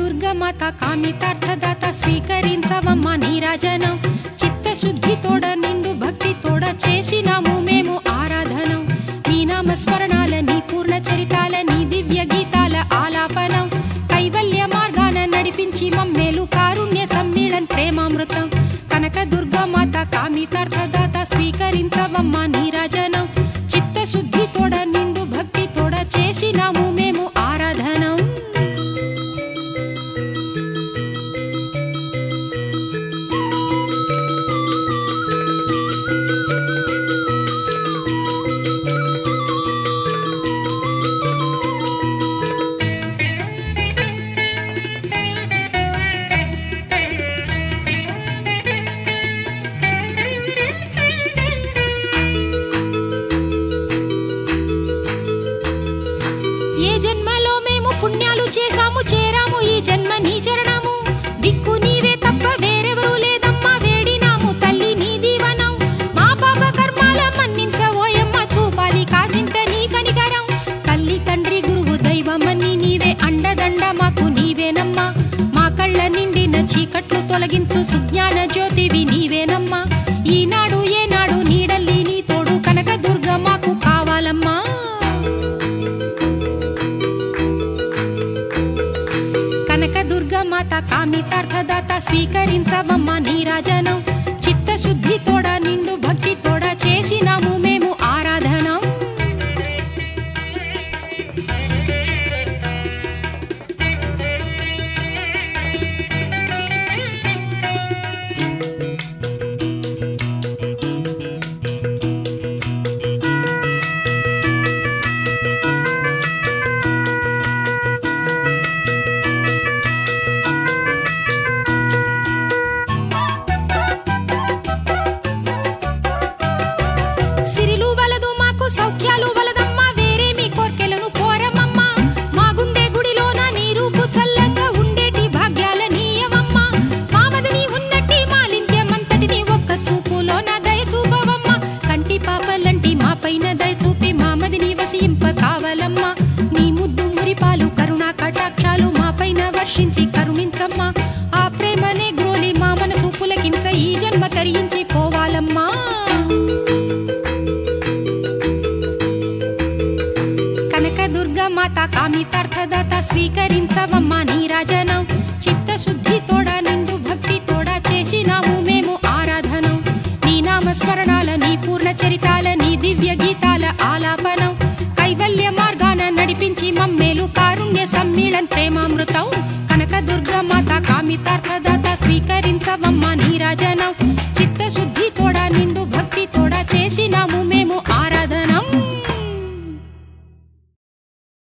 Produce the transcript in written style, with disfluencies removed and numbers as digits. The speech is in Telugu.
కనకదుర్గమాత కామితార్థదాత స్వీకరించవమ్మ నీరాజనం చిత్తశుద్ధి తోడ నిండు భక్తి తోడ చేసినాము మేము ఆరాధనం నీ నామస్మరణాల నీ పూర్ణ చరితాల నీ దివ్య గీతాల ఆలాపనం కైవల్య మార్గాన నడిపించి మమ్మేలు కారుణ్య సమ్మీళన్ ప్రేమామృతం కనకదుర్గమాత కామితార్థదాత స్వీకరించవమ్మ నీరాజనం చిత్తశుద్ధి తోడ నిండు భక్తి తోడ చేసినాము మేము ఆరాధనం ఏ జన్మలో మేము పుణ్యాలు చేశాము చేరాము ఈ జన్మ నీ చరణము దిక్కు నీవే తప్ప వేరెవరూ లేదమ్మా వేడినాము తల్లి నీ దీవనం మా పాప కర్మాల మన్నించవోయమ్మ చూపాలి కాసింత నీ కనికరం తల్లి తండ్రి గురువు దైవమని నీవే అండదండ మాకు నీవేనమ్మా మా కళ్ళ నిండిన చీకట్లు తొలగించు సుజ్ఞాన జ్యోతివి నీవేనమ్మా ఈనాడు ఏనాడు నీడల్లి నీ తోడు కనకదుర్గ మాకు కావాలమ్మా కనకదుర్గమాత కామితార్థదాత స్వీకరించవమ్మ నీరాజనం చిత్తశుద్ధి తోడ నిండు భక్తి తోడ చేసినాము మేము ఆరాధనం సిరిలు వలదు మాకు సౌఖ్యాలు వలదమ్మా వేరేమి కోర్కెలను కోరమమ్మా మా గుండె గుడిలోన నీ రూపు చల్లంగా ఉండేటి భాగ్యాల నీయవమ్మా మామదని ఉన్నట్టి మాలింత్యమంతటిని ఒక్క చూపులోన దయ చూపవమ్మా కంటి పాపలంటి మా పైన దయ చూపి మామదిని వసింప కావాలమ్మా నీ ముద్దు మురిపాలు కరుణా కటాక్షాలు మా పైన వర్షించి కరుణించమ్మా ఆ ప్రేమనే గ్రోలి మా మనసు పులకించ ఈ జన్మ తరించి పోవాలమ్మా కనకదుర్గమాత కామితార్థదాత స్వీకరించవమ్మ నీరాజనం చిత్తశుద్ధి తోడ నిండు భక్తి తోడ చేసినాము మేము ఆరాధనం నీ నామస్మరణాల నీ పూర్ణ చరితాల నీ దివ్య గీతాల ఆలాపనం కైవల్య మార్గాన నడిపించి మమ్మేలు కారుణ్య సమ్మీళన్ ప్రేమామృతం కనకదుర్గమాత కామితార్థదాత స్వీకరించవమ్మ నీరాజనం చిత్తశుద్ధి తోడ నిండు భక్తి తోడ